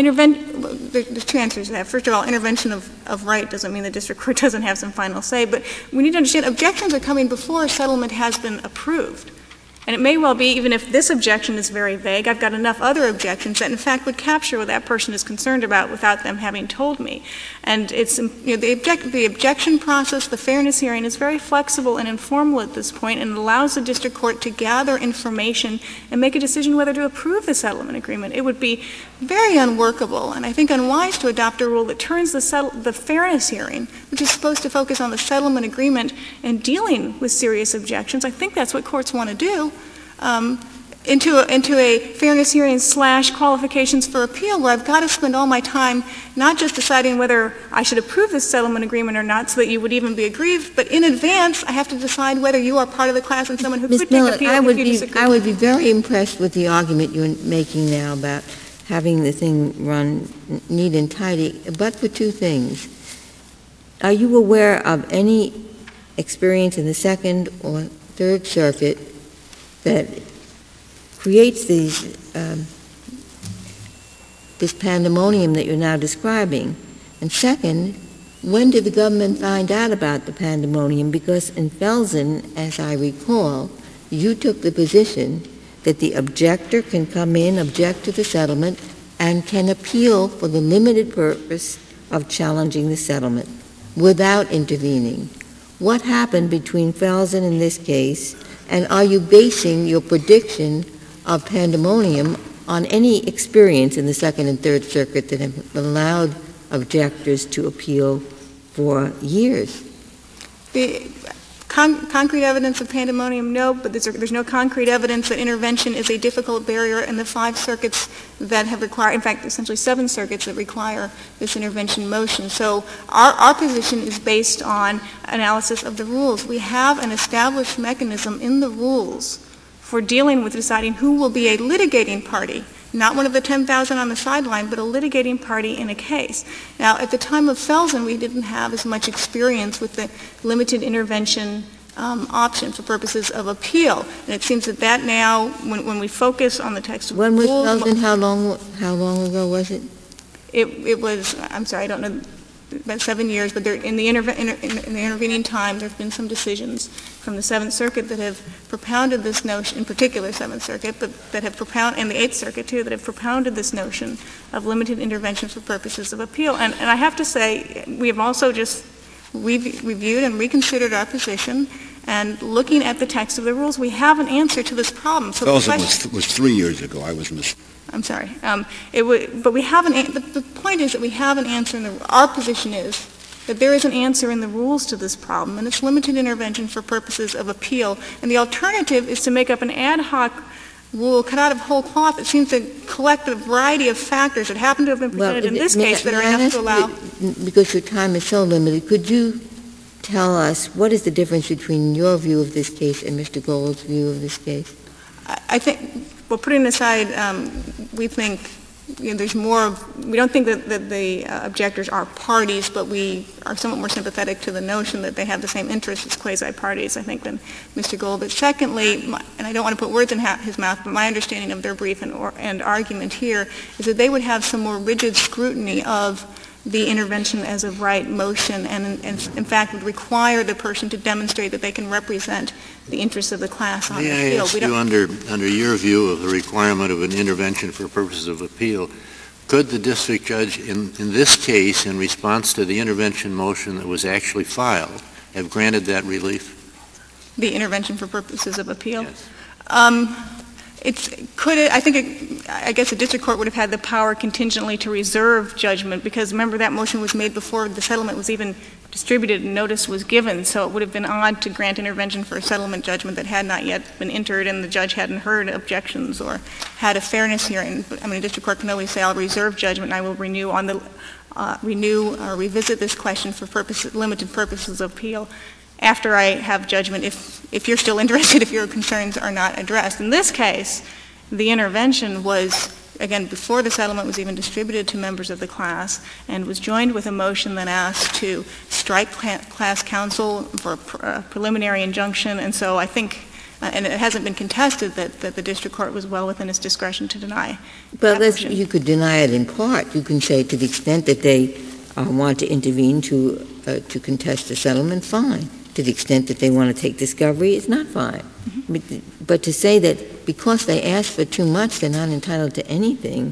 There's two answers to that. First of all, intervention of right doesn't mean the district court doesn't have some final say, but we need to understand objections are coming before a settlement has been approved. And it may well be, even if this objection is very vague, I've got enough other objections that in fact would capture what that person is concerned about without them having told me. And it's, the objection process, the fairness hearing is very flexible and informal at this point, and it allows the district court to gather information and make a decision whether to approve the settlement agreement. It would be very unworkable and I think unwise to adopt a rule that turns the fairness hearing, which is supposed to focus on the settlement agreement and dealing with serious objections. I think that's what courts want to do. Into a fairness hearing / qualifications for appeal, where I've got to spend all my time not just deciding whether I should approve this settlement agreement or not so that you would even be aggrieved, but in advance I have to decide whether you are part of the class and someone who could take appeal if you disagree. I would be very impressed with the argument you're making now about having the thing run neat and tidy, but for two things. Are you aware of any experience in the Second or Third Circuit that creates this pandemonium that you're now describing? And second, when did the government find out about the pandemonium? Because in Felsen, as I recall, you took the position that the objector can come in, object to the settlement, and can appeal for the limited purpose of challenging the settlement without intervening. What happened between Felsen and this case, and are you basing your prediction of pandemonium on any experience in the Second and Third Circuit that have allowed objectors to appeal for years? The concrete evidence of pandemonium, no, but there's no concrete evidence that intervention is a difficult barrier in the 5 circuits that have required, in fact, essentially 7 circuits that require this intervention motion. So our position is based on analysis of the rules. We have an established mechanism in the rules for dealing with deciding who will be a litigating party, not one of the 10,000 on the sideline, but a litigating party in a case. Now, at the time of Felsen, we didn't have as much experience with the limited intervention option for purposes of appeal. And it seems that now, when we focus on the text of the rules... When was Felsen? How long ago was it? It was, I'm sorry, I don't know, about 7 years, but in the intervening time, there have been some decisions from the Seventh Circuit that have propounded this notion, in particular Seventh Circuit, but that have propounded, and the Eighth Circuit too, that have propounded this notion of limited intervention for purposes of appeal. And I have to say, we have also just reviewed and reconsidered our position, and looking at the text of the rules, we have an answer to this problem. So Felsen was 3 years ago. I was I'm sorry. But we have the point is that we have an answer our position is that there is an answer in the rules to this problem, and it's limited intervention for purposes of appeal. And the alternative is to make up an ad hoc rule cut out of whole cloth. It seems to collect a variety of factors that happen to have been presented in this case that are enough to allow... Because your time is so limited, could you tell us what is the difference between your view of this case and Mr. Gold's view of this case? I think... Well, putting aside, we think there's more. We don't think that the objectors are parties, but we are somewhat more sympathetic to the notion that they have the same interests as quasi-parties, I think, than Mr. Gold. But secondly, and I don't want to put words in his mouth, but my understanding of their brief and argument here is that they would have some more rigid scrutiny of the intervention as of right motion, and in fact would require the person to demonstrate that they can represent the interests of the class on the field. May I ask you, under your view of the requirement of an intervention for purposes of appeal, could the district judge in this case, in response to the intervention motion that was actually filed, have granted that relief? The intervention for purposes of appeal? Yes. I guess the district court would have had the power contingently to reserve judgment, because remember that motion was made before the settlement was even distributed and notice was given, so it would have been odd to grant intervention for a settlement judgment that had not yet been entered and the judge hadn't heard objections or had a fairness hearing. I mean, the district court can always say, I'll reserve judgment and I will revisit this question for limited purposes of appeal after I have judgment if you're still interested, if your concerns are not addressed. In this case, the intervention was, again, before the settlement was even distributed to members of the class, and was joined with a motion that asked to strike class counsel for a preliminary injunction. And so I think, and it hasn't been contested, that the district court was well within its discretion to deny that motion. You could deny it in part. You can say to the extent that they want to intervene to contest the settlement, fine. to the extent that they want to take discovery, it's not fine. But to say that because they ask for too much, they're not entitled to anything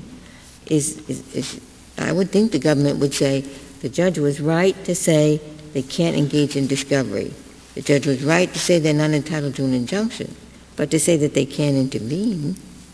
is I would think the government would say the judge was right to say they can't engage in discovery. The judge was right to say they're not entitled to an injunction. But to say that they can't intervene.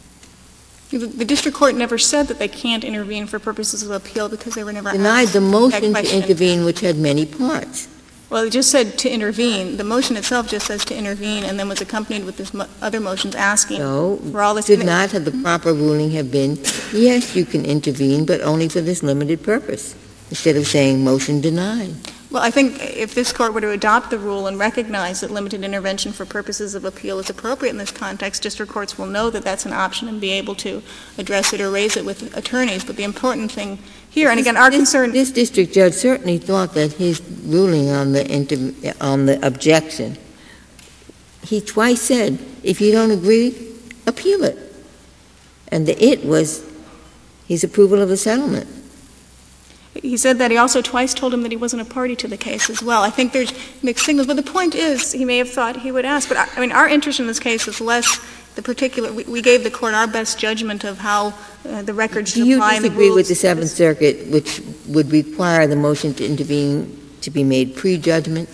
The district court never said that they can't intervene for purposes of appeal because they were never denied asked the motion that to intervene, which had many parts. Well, it just said to intervene. The motion itself just says to intervene and then was accompanied with this other motions asking for all this. Did not have the proper ruling have been, yes, you can intervene, but only for this limited purpose, instead of saying motion denied. Well, I think if this court were to adopt the rule and recognize that limited intervention for purposes of appeal is appropriate in this context, district courts will know that that's an option and be able to address it or raise it with attorneys. But the important thing here, and again, our concern... This district judge certainly thought that his ruling on the objection, he twice said, if you don't agree, appeal it. And the it was his approval of the settlement. He said that. He also twice told him that he wasn't a party to the case as well. I think there's mixed signals. But the point is, he may have thought he would ask. But, I mean, our interest in this case is less the particular... We gave the court our best judgment of how the record should apply. Do you disagree with the Seventh Circuit, which would require the motion to intervene to be made pre-judgment?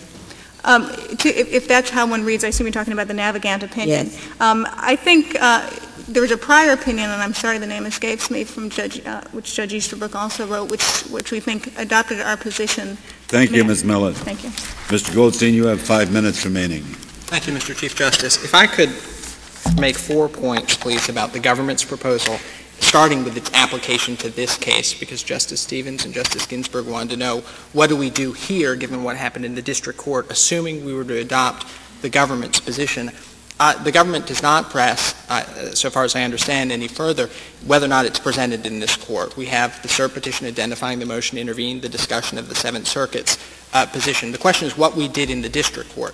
If that's how one reads, I assume you're talking about the Navigant opinion. Yes. I think there was a prior opinion, and I'm sorry the name escapes me, from which Judge Easterbrook also wrote, which we think adopted our position. Thank you, Ms. Millett. Thank you. Mr. Goldstein, you have 5 minutes remaining. Thank you, Mr. Chief Justice. If I could make 4 points, please, about the government's proposal, starting with its application to this case, because Justice Stevens and Justice Ginsburg wanted to know, what do we do here, given what happened in the district court, assuming we were to adopt the government's position. The government does not press, so far as I understand, any further whether or not it's presented in this court. We have the cert petition identifying the motion to intervene, the discussion of the Seventh Circuit's position. The question is what we did in the district court.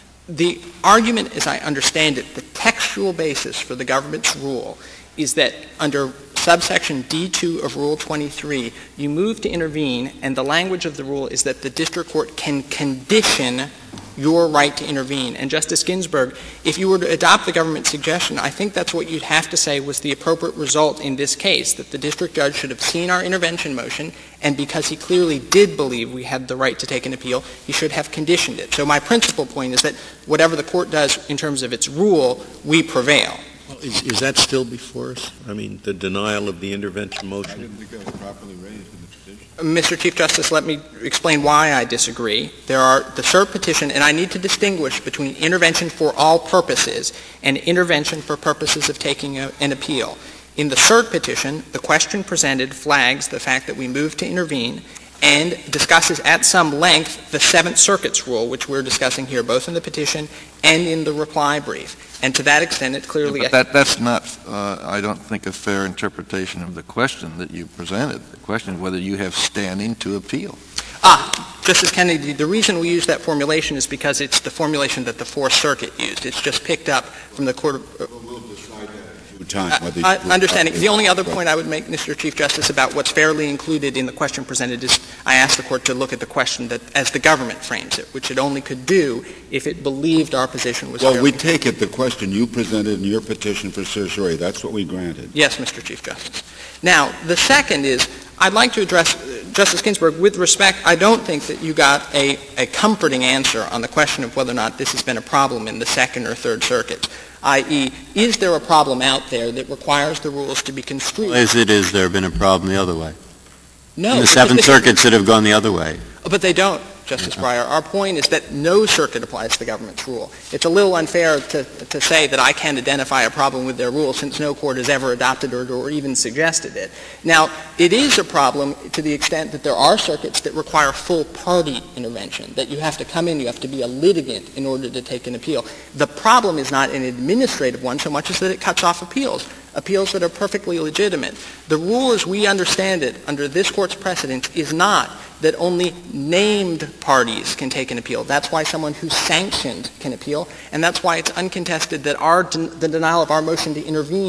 The argument, as I understand it, the textual basis for the government's rule is that under subsection D2 of Rule 23, you move to intervene, and the language of the rule is that the district court can condition your right to intervene. And Justice Ginsburg, if you were to adopt the government's suggestion, I think that's what you'd have to say was the appropriate result in this case, that the district judge should have seen our intervention motion, and because he clearly did believe we had the right to take an appeal, he should have conditioned it. So my principal point is that whatever the court does in terms of its rule, we prevail. Well, is that still before us? I mean, the denial of the intervention motion? I didn't think that was properly raised in the petition. Mr. Chief Justice, let me explain why I disagree. There are the cert petition, and I need to distinguish between intervention for all purposes and intervention for purposes of taking an appeal. In the cert petition, the question presented flags the fact that we moved to intervene and discusses at some length the Seventh Circuit's rule, which we're discussing here, both in the petition and in the reply brief. And to that extent, it clearly... But that's not, I don't think, a fair interpretation of the question that you presented. The question is whether you have standing to appeal. Justice Kennedy, the reason we use that formulation is because it's the formulation that the Fourth Circuit used. It's just picked up from the Court of... We'll decide that in due time. Understanding. The only other point I would make, Mr. Chief Justice, about what's fairly included in the question presented is I asked the Court to look at the question that as the government frames it, which it only could do if it believed our position was fairly... Well, we take it the question you presented in your petition for certiorari. That's what we granted. Yes, Mr. Chief Justice. Now, the second is I'd like to address, Justice Ginsburg, with respect, I don't think that you got a comforting answer on the question of whether or not this has been a problem in the Second or Third Circuits, i.e., is there a problem out there that requires the rules to be construed? Is there been a problem the other way? No. In the Seventh Circuits that have gone the other way. But they don't, Justice Breyer. Our point is that no circuit applies the government's rule. It's a little unfair to say that I can't identify a problem with their rule since no court has ever adopted or even suggested it. Now, it is a problem to the extent that there are circuits that require full party intervention, that you have to come in, you have to be a litigant in order to take an appeal. The problem is not an administrative one so much as that it cuts off appeals that are perfectly legitimate. The rule as we understand it under this Court's precedent is not that only named parties can take an appeal. That's why someone who's sanctioned can appeal, and that's why it's uncontested that the denial of our motion to intervene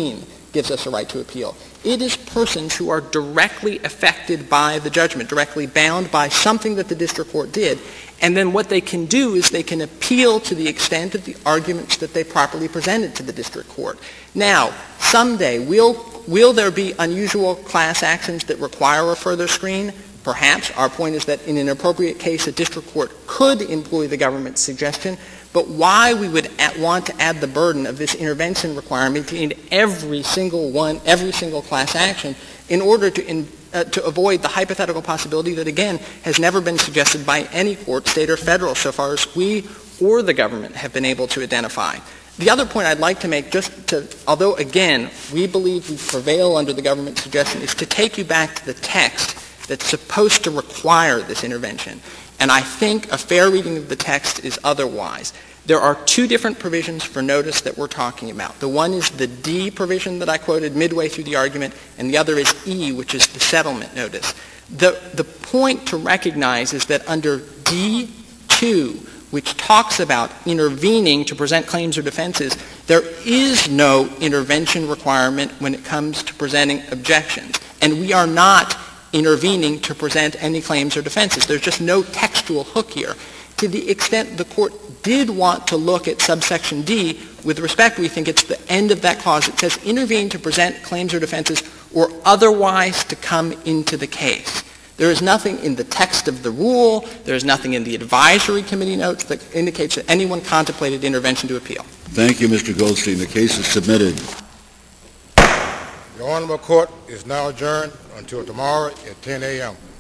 gives us a right to appeal. It is persons who are directly affected by the judgment, directly bound by something that the district court did. And then what they can do is they can appeal to the extent of the arguments that they properly presented to the district court. Now, someday, will there be unusual class actions that require a further screen? Perhaps. Our point is that in an appropriate case, a district court could employ the government's suggestion, but why we would want to add the burden of this intervention requirement in every single class action in order to avoid the hypothetical possibility that, again, has never been suggested by any court, state or federal, so far as we or the government have been able to identify. The other point I'd like to make, although, again, we believe we prevail under the government's suggestion, is to take you back to the text that's supposed to require this intervention. And I think a fair reading of the text is otherwise. There are two different provisions for notice that we're talking about. The one is the D provision that I quoted midway through the argument, and the other is E, which is the settlement notice. The point to recognize is that under D2, which talks about intervening to present claims or defenses, there is no intervention requirement when it comes to presenting objections. And we are not intervening to present any claims or defenses. There's just no textual hook here. To the extent the court did want to look at subsection D, with respect, we think it's the end of that clause. It says intervene to present claims or defenses or otherwise to come into the case. There is nothing in the text of the rule, there is nothing in the advisory committee notes that indicates that anyone contemplated intervention to appeal. Thank you, Mr. Goldstein. The case is submitted. The Honorable Court is now adjourned until tomorrow at 10 a.m.